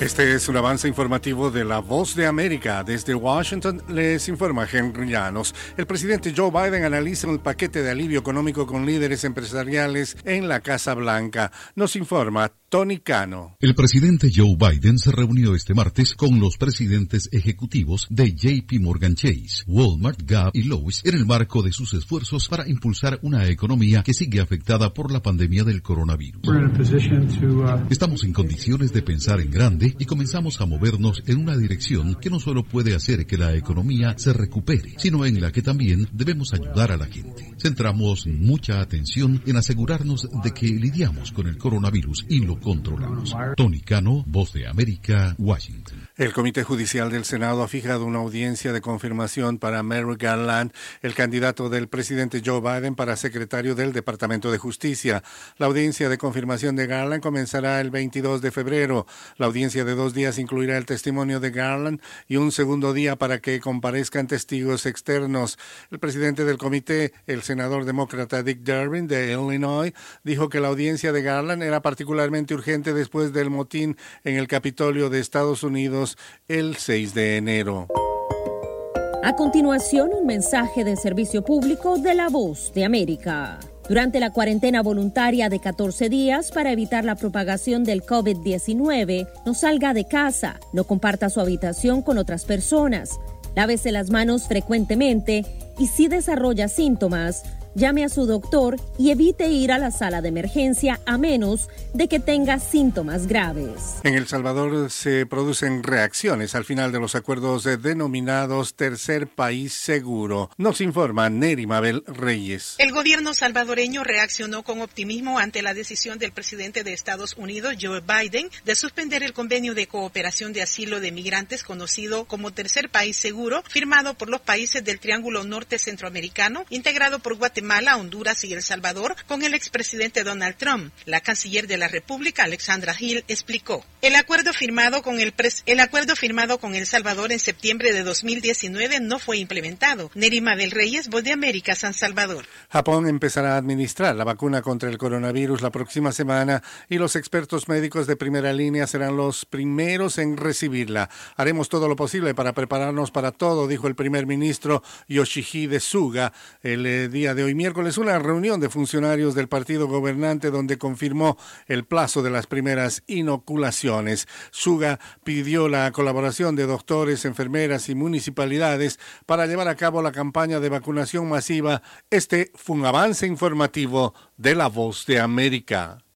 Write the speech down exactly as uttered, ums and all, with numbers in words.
Este es un avance informativo de La Voz de América. Desde Washington les informa Henry Llanos. El presidente Joe Biden analiza el paquete de alivio económico con líderes empresariales en la Casa Blanca. Nos informa Tony Cano. El presidente Joe Biden se reunió este martes con los presidentes ejecutivos de J P Morgan Chase, Walmart, Gap y Lowe's en el marco de sus esfuerzos para impulsar una economía que sigue afectada por la pandemia del coronavirus. Estamos en condiciones de pensar en grande y comenzamos a movernos en una dirección que no solo puede hacer que la economía se recupere, sino en la que también debemos ayudar a la gente. Centramos mucha atención en asegurarnos de que lidiamos con el coronavirus y lo controlamos. Tony Cano, Voz de América, Washington. El Comité Judicial del Senado ha fijado una audiencia de confirmación para Merrick Garland, el candidato del presidente Joe Biden para secretario del Departamento de Justicia. La audiencia de confirmación de Garland comenzará el veintidós de febrero. La audiencia de dos días incluirá el testimonio de Garland y un segundo día para que comparezcan testigos externos. El presidente del comité, el senador demócrata Dick Durbin de Illinois, dijo que la audiencia de Garland era particularmente urgente después del motín en el Capitolio de Estados Unidos el seis de enero. A continuación, un mensaje de servicio público de La Voz de América. Durante la cuarentena voluntaria de catorce días para evitar la propagación del COVID diecinueve, no salga de casa, no comparta su habitación con otras personas, lávese las manos frecuentemente y si desarrolla síntomas, llame a su doctor y evite ir a la sala de emergencia a menos de que tenga síntomas graves. En El Salvador se producen reacciones al final de los acuerdos denominados Tercer País Seguro. Nos informa Neri Mabel Reyes. El gobierno salvadoreño reaccionó con optimismo ante la decisión del presidente de Estados Unidos, Joe Biden, de suspender el convenio de cooperación de asilo de migrantes conocido como Tercer País Seguro, firmado por los países del Triángulo Norte Centroamericano, integrado por Guatemala, Honduras y El Salvador, con el expresidente Donald Trump. La canciller de la República, Alexandra Hill, explicó: El acuerdo firmado con el, pres- el acuerdo firmado con El Salvador en septiembre de dos mil diecinueve no fue implementado. Neri Mabel Reyes, Voz de América, San Salvador. Japón empezará a administrar la vacuna contra el coronavirus la próxima semana y los expertos médicos de primera línea serán los primeros en recibirla. Haremos todo lo posible para prepararnos para todo, dijo el primer ministro Yoshihide Suga el eh, día de hoy miércoles, una reunión de funcionarios del partido gobernante donde confirmó el plazo de las primeras inoculaciones. Suga pidió la colaboración de doctores, enfermeras y municipalidades para llevar a cabo la campaña de vacunación masiva. Este fue un avance informativo de La Voz de América.